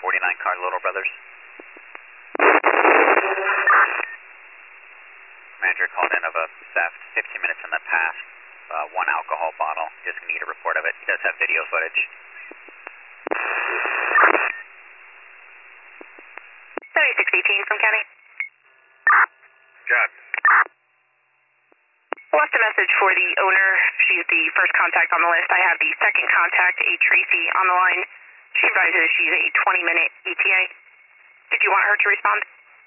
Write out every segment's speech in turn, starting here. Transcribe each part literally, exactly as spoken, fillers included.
forty-nine car, Little Brothers. Manager called in of a theft fifteen minutes in the past, uh, one alcohol bottle. Just need a report of it. He does have video footage. seventy-six eighteen from County. Got it. Left a message for the owner. She's the first contact on the list. I have the second contact, a Tracy, on the line. She advises she's a twenty minute E T A. Did you want her to respond?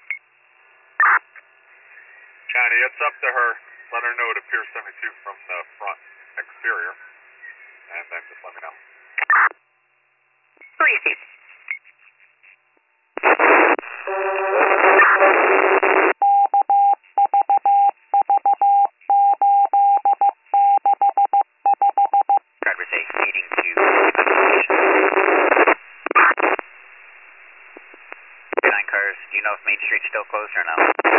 County, it's up to her. Let her know it appears seventy-two from the front exterior. And then just let me know. Tracy. Driver's eight speeding to nine cars. Do you know if Main Street's still closed or no?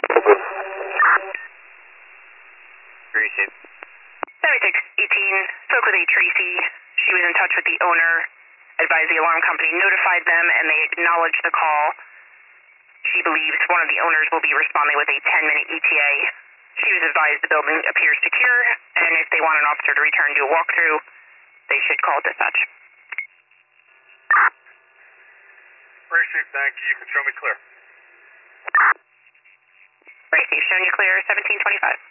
Receive. seventy-six eighteen, spoke with a Tracy. She was in touch with the owner, advised the alarm company, notified them, and they acknowledged the call. She believes one of the owners will be responding with a ten minute E T A. She was advised the building appears secure, and if they want an officer to return to a walkthrough, they should call dispatch. Appreciate it, thank you. You can show me clear. Tracy, showing you clear, seventeen twenty-five.